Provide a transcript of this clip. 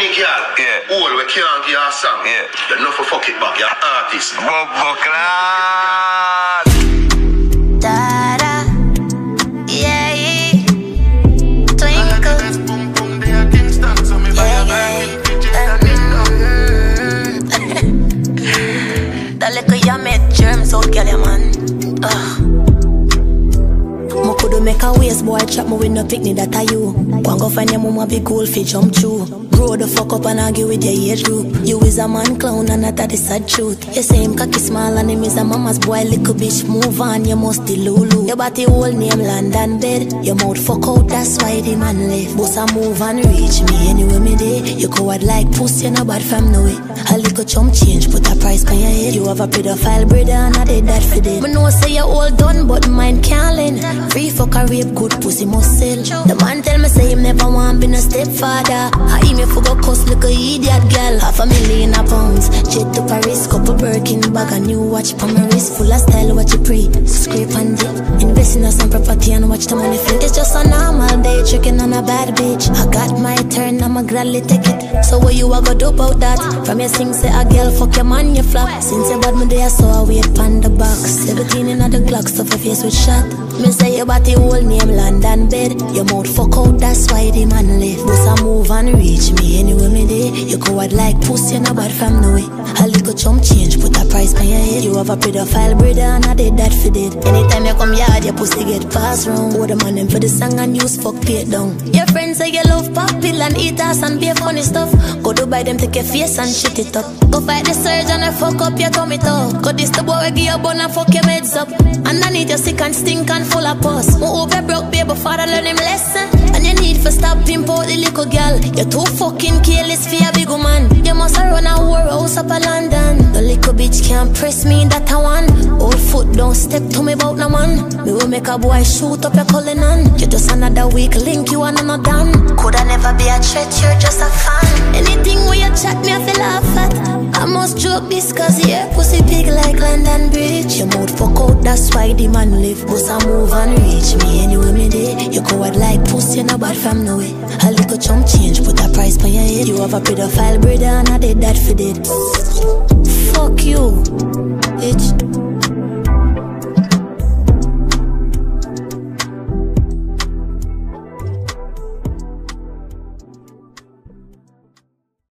Any girl, all we can't give her a song. You're not for fuck it back, you're an artist. Da-da, yeah, twinkle. That little you made germs out, girl, man. Mo coulda make a waste boy trap me with no picnic, that are you. Go go find your mama big gold fi jump through. Grow the fuck up and argue with your age group. You is a man clown and that the sad truth. You say him cocky small and him is a mama's boy. Little bitch move on, you must the Lulu. Your body whole name land and bed. Your mouth fuck out, that's why the man left. Boss a move and reach me anywhere me day. You coward like pussy, no bad from no way. A little chump change, put a price on your head. You have a pedophile brother and I did that for them. Me know say you all done but mine can't lend. Free fuck a rape, good pussy must sell. The man tell me say him never want be no stepfather. I hear me for go cuss like a idiot girl. £500,000 jet to Paris, couple Birkin bag, a new watch for my wrist. Full of style, watch it pre, scrape and dip. Invest in some property and watch the money flip. It's just a normal day, tricking on a bad bitch. I got my turn, I'ma gladly take it. So what you a go do about that? From your sing say a girl fuck your man, you flop. Since you bad me there, so I wait pan the box. 17 in the Glock, stuff your face with shot. Me say your body whole name land and bed. Your mouth fuck out, that's why the man left. Boss a move and reach me anywhere me day. You coward like pussy, no bad from no way. A little chump change, put a price on your head. You have a pedophile brother and I did that for dead. Anytime you come yard, your pussy get passed round. Go the man them for the song and use fuck pay down. Your friends say you love pop pill and eat ass and be funny stuff. Go to buy them, take your face and shit it up. Go fight the surgeon and fuck up your tummy tuck. Go this the boy give you a bun and fuck your meds up. Underneath you sick and stink and full of pus. Move over broke baby father learn him lesson. And you need for stop pimp out the little girl. You're too fucking careless for a big man. You must run a war house up in London. The little bitch can't press me that I want. Old foot don't step to me about no man. Me will make a boy shoot up your calling on. You just another weak link, you are not done. Coulda never be a threat, you're just a fan. Anything where you chat me, I feel laugh at. I must joke this cause your pussy big like London Bridge. Your mouth fuck out, that's why the man live. Boss a move and reach me anywhere me day. You coward like pussy, no bad from no way. A little chump change, put a price on your head. You have a pedophile brother and I did that for dead. Fuck you